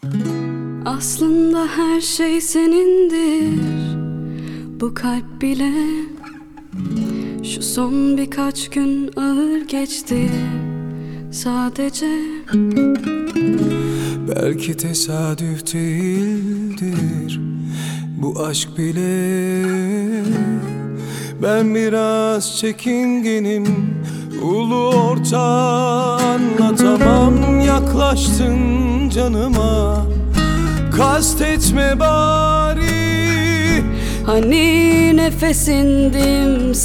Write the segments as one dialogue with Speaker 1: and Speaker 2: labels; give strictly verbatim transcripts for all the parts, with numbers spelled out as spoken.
Speaker 1: Aslında her şey senindir, bu kalp bile. Şu son birkaç gün ağır geçti sadece.
Speaker 2: Belki tesadüf değildir bu aşk bile. Ben biraz çekingenim, ulu orta anlatamam. Yaklaştın canıma, kastetme bari.
Speaker 1: Hani nefesindim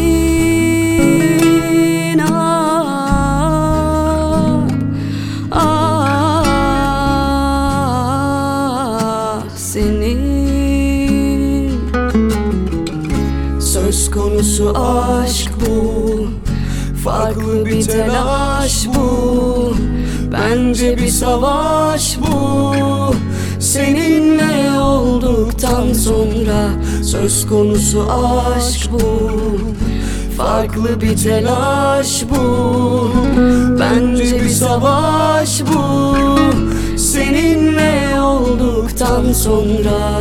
Speaker 1: senin, ah, ah, senin. Söz konusu aşk bu, farklı bir telaş bu. Bence bir savaş bu, seninle olduktan sonra. Söz konusu aşk bu, farklı bir telaş bu. Bence bir savaş bu, seninle olduktan sonra.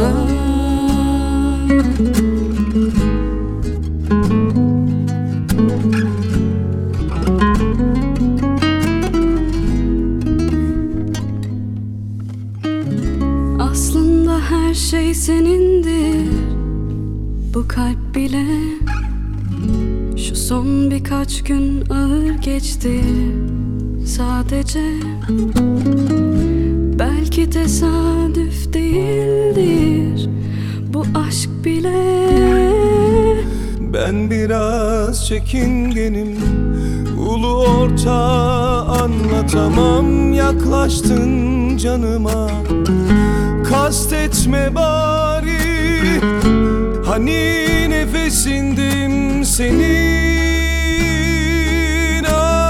Speaker 1: Aslında her şey senindir, bu kalp bile. Şu son birkaç gün ağır geçti sadece. Belki tesadüf değildir bu aşk bile.
Speaker 2: Ben biraz çekingenim, ulu orta anlatamam. Yaklaştın canıma, kastetme bari. Hani nefesindim senin,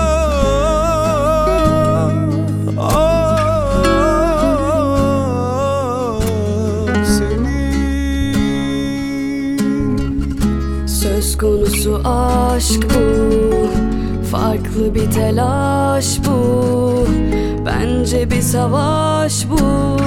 Speaker 2: ah, ah, senin.
Speaker 1: Söz konusu aşk bu, farklı bir telaş bu. Bence bir savaş bu,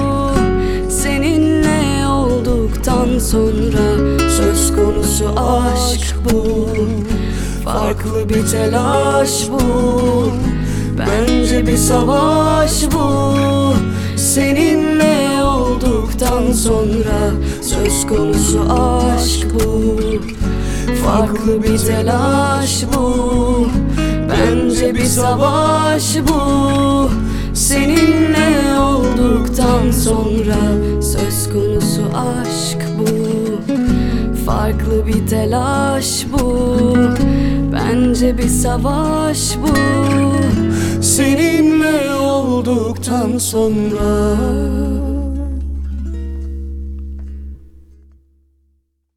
Speaker 1: seninle olduktan sonra. Söz konusu aşk bu, farklı bir telaş bu. Bence bir savaş bu, seninle olduktan sonra. Söz konusu aşk bu, farklı bir telaş bu. Bence bir savaş bu, seninle olduktan sonra. Söz konusu aşk bu, farklı bir telaş bu. Bence bir savaş bu,
Speaker 2: seninle olduktan sonra.